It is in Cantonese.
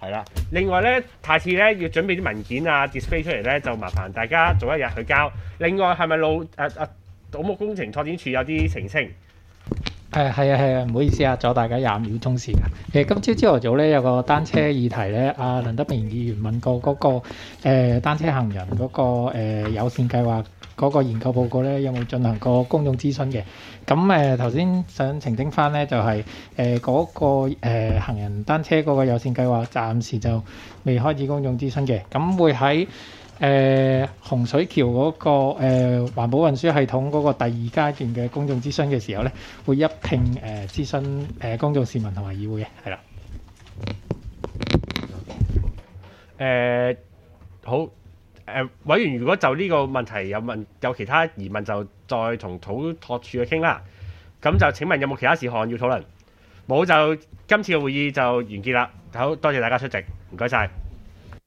係啦。另外咧，下次咧要準備啲文件啊 display 出嚟咧，就麻煩大家早一日去交。另外係咪土木工程拓展處有啲澄清？ 係啊，唔好意思啊，阻大家25秒鐘時間。今朝頭早咧有個單車議題咧，阿梁德明議員問過嗰個單車行人嗰個友善計劃嗰個研究報告咧，有冇進行過公眾諮詢嘅？咁頭先想澄清翻咧，就係嗰個行人單車嗰個友善計劃暫時就未開始公眾諮詢嘅，咁會喺洪水橋嗰個環保運輸系統嗰個第2階段嘅公眾諮詢嘅時候咧，會一併諮詢公眾市民同埋議會嘅，係啦。 好。委員如果就呢個問題有其他疑問，就再同土拓處去傾啦。咁就請問有冇其他事項要討論？冇就今次嘅會議就完結啦。好多謝大家出席，唔該晒。